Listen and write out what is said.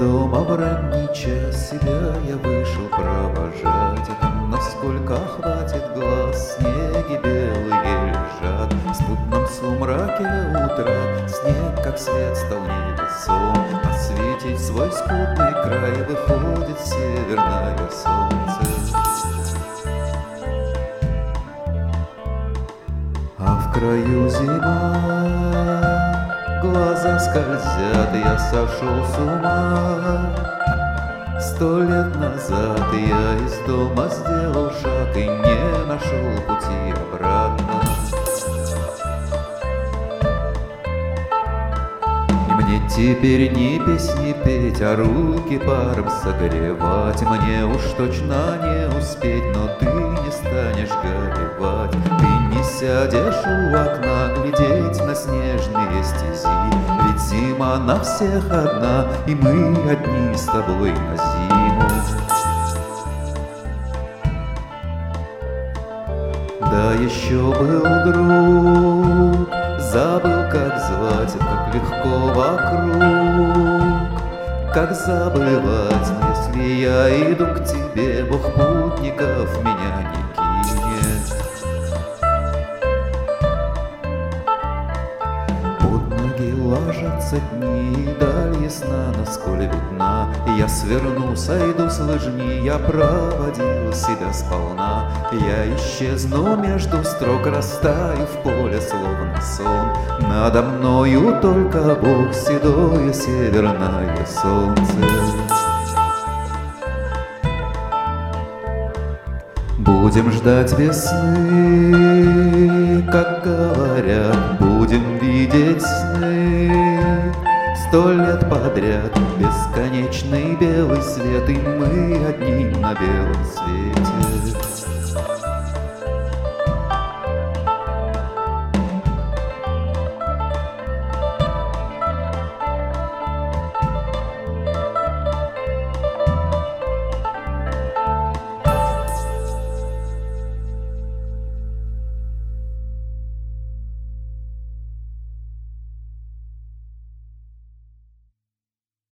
дома в ранний час себя я вышел провожать. Насколько хватит глаз, снеги белые лежат в спутном сумраке утра. Снег, как свет, стал небесом, осветить свой скудный край выходит северное солнце. А в краю зима, глаза скользят, я сошел с ума. 100 лет назад я из дома сделал шаг и не нашел пути обратно. И мне теперь не песни петь, а руки паром согревать. Мне уж точно не успеть, но ты не станешь горевать. Ты не сядешь у окна глядеть на снежные стези, ведь зима на всех одна, и мы одни с тобой на зиму. Да еще был друг, забыл, как звать, как легко вокруг, как забывать, если я иду к тебе, Бог путников меня не кинет. Под ноги ложатся дни, и даль ясна, насколько видна. Я сверну, сойду с лыжни, я проводил себя сполна. Я исчезну между строк, растаю в поле, словно сон. Надо мною только Бог, седое северное солнце. Будем ждать весны, как говорят, будем видеть сны. 100 лет подряд бесконечный белый свет, и мы одни на белом свете.